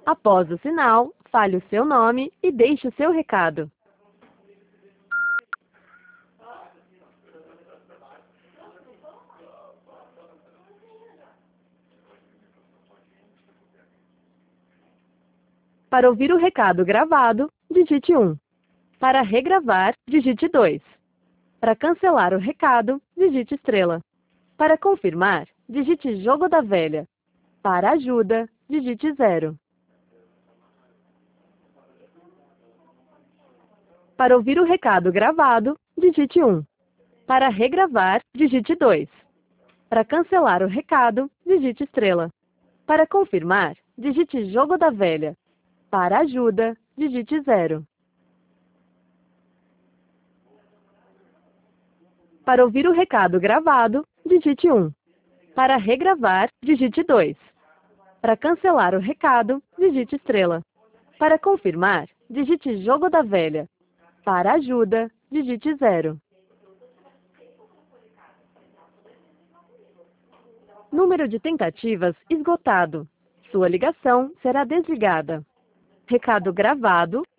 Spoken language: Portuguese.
Após o sinal, fale o seu nome e deixe o seu recado. Para ouvir o recado gravado, digite 1. Para regravar, digite 2. Para cancelar o recado, digite estrela. Para confirmar, digite jogo da velha. Para ajuda, digite 0. Para ouvir o recado gravado, digite 1. Para regravar, digite 2. Para cancelar o recado, digite estrela. Para confirmar, digite jogo da velha. Para ajuda, digite 0. Para ouvir o recado gravado, digite 1. Para regravar, digite 2. Para cancelar o recado, digite estrela. Para confirmar, digite jogo da velha. Para ajuda, digite 0. Número de tentativas esgotado. Sua ligação será desligada. Recado gravado